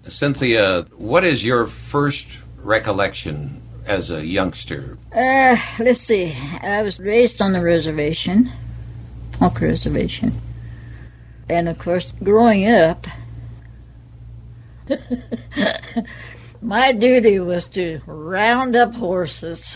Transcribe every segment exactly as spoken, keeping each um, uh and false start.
Cynthia, what is your first recollection as a youngster? Uh, let's see. I was raised on the reservation, Ponca Reservation. And, of course, growing up, my duty was to round up horses.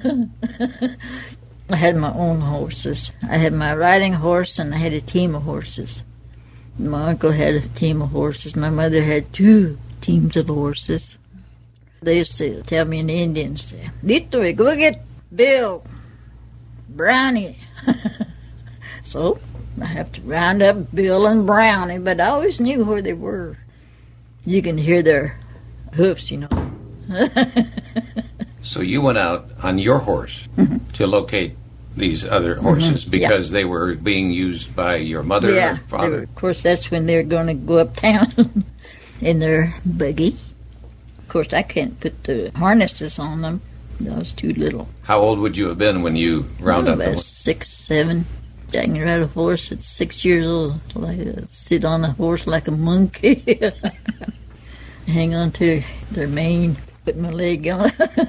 I had my own horses. I had my riding horse, and I had a team of horses. My uncle had a team of horses. My mother had two teams of horses. They used to tell me in the Indians, Victory, go get Bill, Brownie. So I have to round up Bill and Brownie, but I always knew where they were. You can hear their hoofs, you know. So you went out on your horse mm-hmm. to locate these other horses mm-hmm. because yeah. they were being used by your mother yeah, or father? Were, of course, that's when they were going to go uptown in their buggy. Of course, I can't put the harnesses on them. I was too little. How old would you have been when you round up the horse? Six, seven. I can ride a horse at six years old. Like uh, sit on a horse like a monkey. Hang on to their mane. Put my leg on.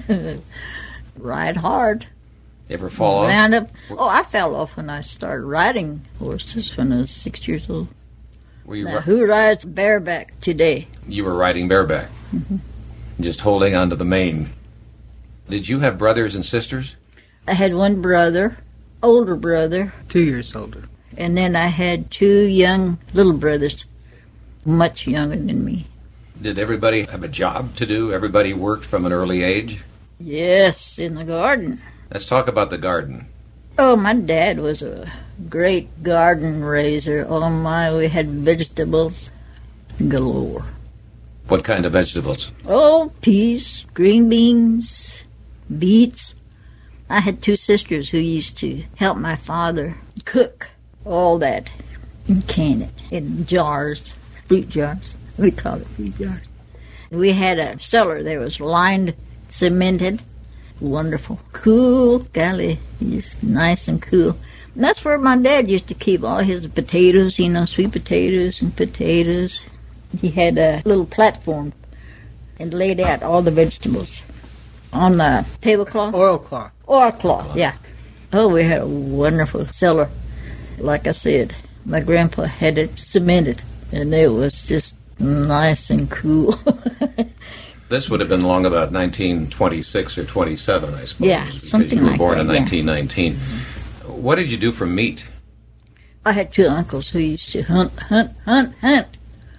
Ride hard. Ever fall off? Round up. Oh, I fell off when I started riding horses when I was six years old. Were you now, ri- who rides bareback today? You were riding bareback. Mm-hmm. Just holding onto the mane. Did you have brothers and sisters? I had one brother, older brother. Two years older. And then I had two young little brothers, much younger than me. Did everybody have a job to do? Everybody worked from an early age? Yes, in the garden. Let's talk about the garden. Oh, my dad was a great garden raiser. Oh, my, we had vegetables galore. What kind of vegetables? Oh, peas, green beans, beets. I had two sisters who used to help my father cook all that and can it in jars, fruit jars. We call it fruit jars. We had a cellar that was lined, cemented. Wonderful. Cool. Golly, just nice and cool. And that's where my dad used to keep all his potatoes, you know, sweet potatoes and potatoes. He had a little platform and laid out all the vegetables on the tablecloth. Oilcloth. Oilcloth, yeah. Oh, we had a wonderful cellar. Like I said, my grandpa had it cemented, and it was just nice and cool. This would have been long about nineteen twenty-six or twenty-seven, I suppose. Yeah, something you were like born that, in yeah. nineteen nineteen. Mm-hmm. What did you do for meat? I had two uncles who used to hunt, hunt, hunt, hunt.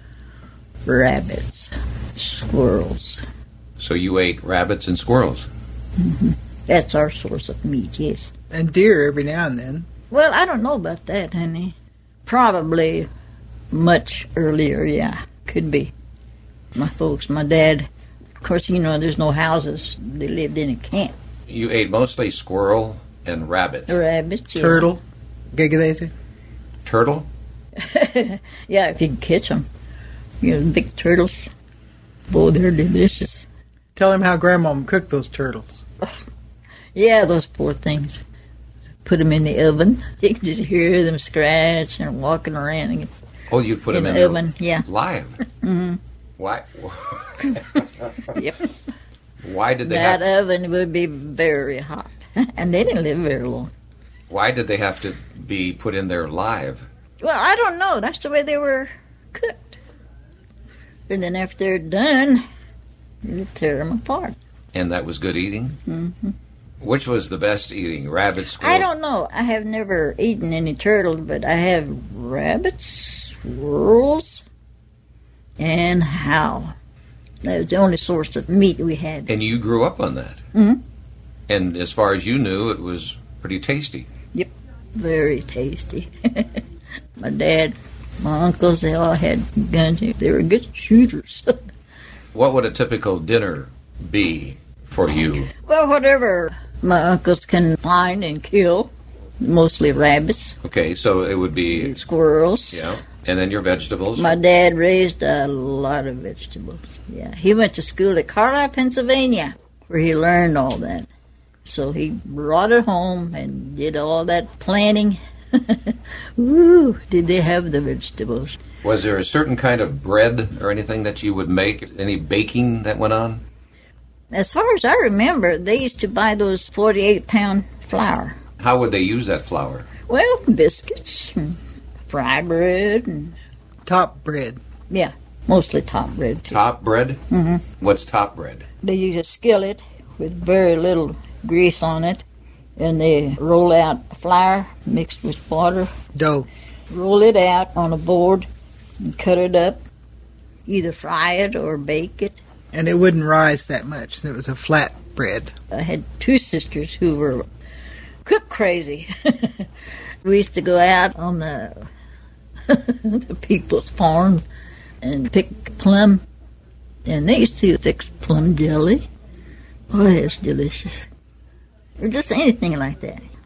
Rabbits, squirrels. So you ate rabbits and squirrels? Mm-hmm. That's our source of meat, yes. And deer every now and then. Well, I don't know about that, honey. Probably much earlier, yeah. Could be. My folks, my dad, of course, you know, there's no houses. They lived in a camp. You ate mostly squirrel and rabbits. Rabbits, yeah. Turtle. Giggadaisy. Turtle? Yeah, if you can catch them. You know, big turtles. Oh, they're delicious. Tell him how Grandma cooked those turtles. Yeah, those poor things. Put them in the oven. You can just hear them scratch and walking around. Oh, you put in them in the the oven, yeah. Live? Mm-hmm. Why? Yep. Why did they that have... oven would be very hot. And they didn't live very long. Why did they have to be put in there live? Well, I don't know. That's the way they were cooked. And then after they're done, you tear them apart. And that was good eating? Mm-hmm. Which was the best eating, rabbit, squirrel? I don't know. I have never eaten any turtles, but I have rabbits, squirrels, and how. That was the only source of meat we had. And you grew up on that? Mm-hmm. And as far as you knew, it was pretty tasty? Yep, very tasty. My dad, my uncles, they all had guns. They were good shooters. What would a typical dinner be for you? Well, whatever my uncles can find and kill, mostly rabbits. Okay, so it would be... And squirrels. Yeah, and then your vegetables. My dad raised a lot of vegetables. Yeah, he went to school at Carlisle, Pennsylvania, where he learned all that. So he brought it home and did all that planting. Woo, did they have the vegetables. Was there a certain kind of bread or anything that you would make? Any baking that went on? As far as I remember, they used to buy those forty-eight pound flour. How would they use that flour? Well, biscuits and fry bread and... Top bread. Yeah, mostly top bread, too. Top bread? Mm-hmm. What's top bread? They use a skillet with very little grease on it, and they roll out flour mixed with water. Dough. Roll it out on a board and cut it up. Either fry it or bake it. And it wouldn't rise that much. It was a flat bread. I had two sisters who were cook crazy. We used to go out on the, the people's farms and pick plum. And they used to fix plum jelly. Oh, it's delicious. Or just anything like that.